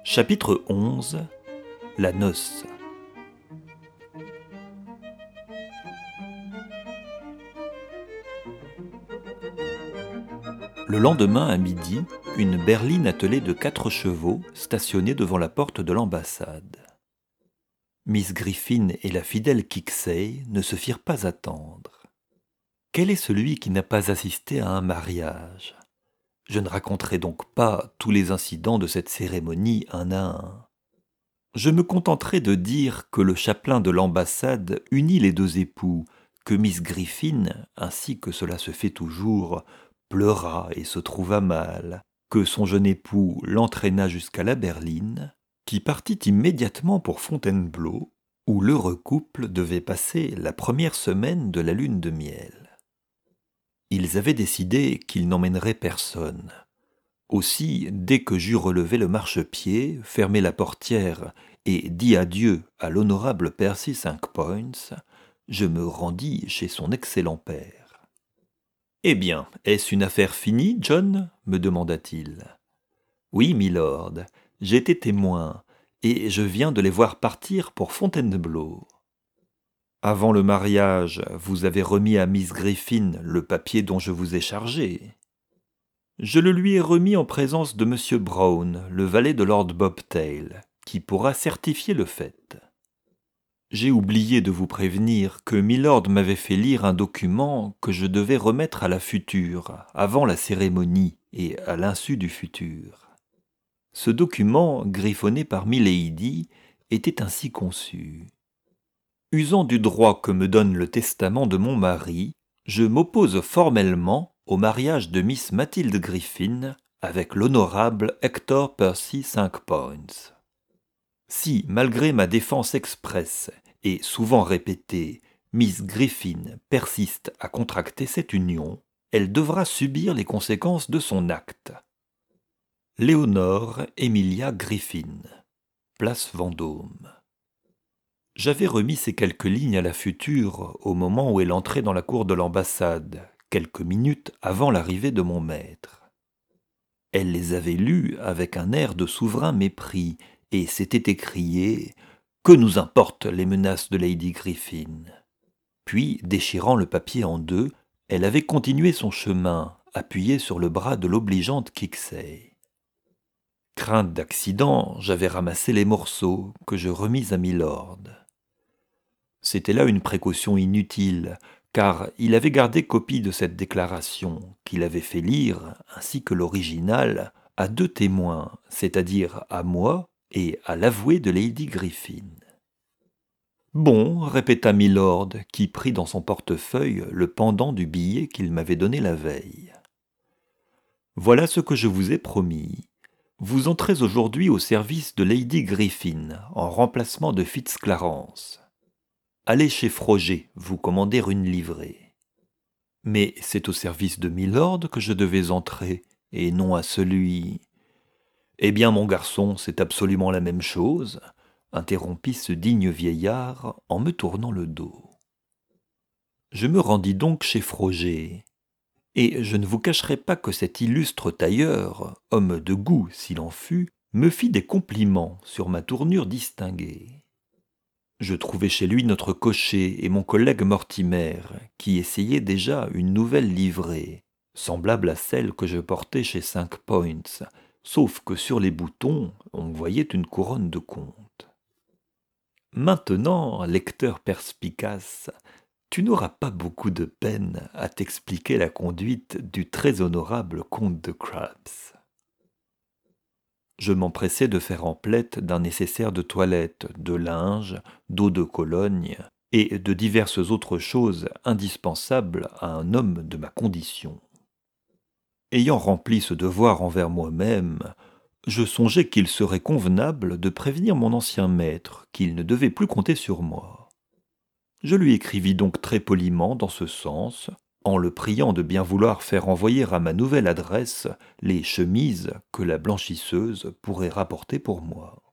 Chapitre 11. La noce. Le lendemain à midi, une berline attelée de 4 chevaux stationnait devant la porte de l'ambassade. Miss Griffin et la fidèle Kixey ne se firent pas attendre. Quel est celui qui n'a pas assisté à un mariage ? Je ne raconterai donc pas tous les incidents de cette cérémonie un à un. Je me contenterai de dire que le chapelain de l'ambassade unit les deux époux, que Miss Griffin, ainsi que cela se fait toujours, pleura et se trouva mal, que son jeune époux l'entraîna jusqu'à la berline, qui partit immédiatement pour Fontainebleau, où l'heureux couple devait passer la première semaine de la lune de miel. Ils avaient décidé qu'ils n'emmèneraient personne. Aussi, dès que j'eus relevé le marchepied, fermé la portière et dit adieu à l'honorable Percy Cinq-Points, je me rendis chez son excellent père. « Eh bien, est-ce une affaire finie, John ?» me demanda-t-il. « Oui, milord, j'ai été témoin, et je viens de les voir partir pour Fontainebleau. » Avant le mariage, vous avez remis à Miss Griffin le papier dont je vous ai chargé. Je le lui ai remis en présence de M. Brown, le valet de Lord Bobtail, qui pourra certifier le fait. J'ai oublié de vous prévenir que Milord m'avait fait lire un document que je devais remettre à la future, avant la cérémonie et à l'insu du futur. Ce document, griffonné par Milady, était ainsi conçu. Usant du droit que me donne le testament de mon mari, je m'oppose formellement au mariage de Miss Mathilde Griffin avec l'honorable Hector Percy Cinq-Points. Si, malgré ma défense expresse et souvent répétée, Miss Griffin persiste à contracter cette union, elle devra subir les conséquences de son acte. Léonore Emilia Griffin, place Vendôme. J'avais remis ces quelques lignes à la future au moment où elle entrait dans la cour de l'ambassade, quelques minutes avant l'arrivée de mon maître. Elle les avait lues avec un air de souverain mépris et s'était écriée « Que nous importent les menaces de Lady Griffin ?» Puis, déchirant le papier en deux, elle avait continué son chemin, appuyée sur le bras de l'obligeante Kixey. Crainte d'accident, j'avais ramassé les morceaux que je remis à Milord. C'était là une précaution inutile, car il avait gardé copie de cette déclaration, qu'il avait fait lire, ainsi que l'original, à 2 témoins, c'est-à-dire à moi et à l'avoué de Lady Griffin. « Bon, » répéta Milord, qui prit dans son portefeuille le pendant du billet qu'il m'avait donné la veille. « Voilà ce que je vous ai promis. Vous entrez aujourd'hui au service de Lady Griffin, en remplacement de Fitzclarence. Allez chez Froger, vous commander une livrée. Mais c'est au service de Milord que je devais entrer, et non à celui... Eh bien, mon garçon, c'est absolument la même chose, interrompit ce digne vieillard en me tournant le dos. Je me rendis donc chez Froger, et je ne vous cacherai pas que cet illustre tailleur, homme de goût s'il en fut, me fit des compliments sur ma tournure distinguée. Je trouvai chez lui notre cocher et mon collègue Mortimer, qui essayaient déjà une nouvelle livrée, semblable à celle que je portais chez Cinq-Points, sauf que sur les boutons, on voyait une couronne de comte. Maintenant, lecteur perspicace, tu n'auras pas beaucoup de peine à t'expliquer la conduite du très honorable comte de Crabs. Je m'empressai de faire emplette d'un nécessaire de toilette, de linge, d'eau de Cologne et de diverses autres choses indispensables à un homme de ma condition. Ayant rempli ce devoir envers moi-même, je songeai qu'il serait convenable de prévenir mon ancien maître qu'il ne devait plus compter sur moi. Je lui écrivis donc très poliment dans ce sens, en le priant de bien vouloir faire envoyer à ma nouvelle adresse les chemises que la blanchisseuse pourrait rapporter pour moi.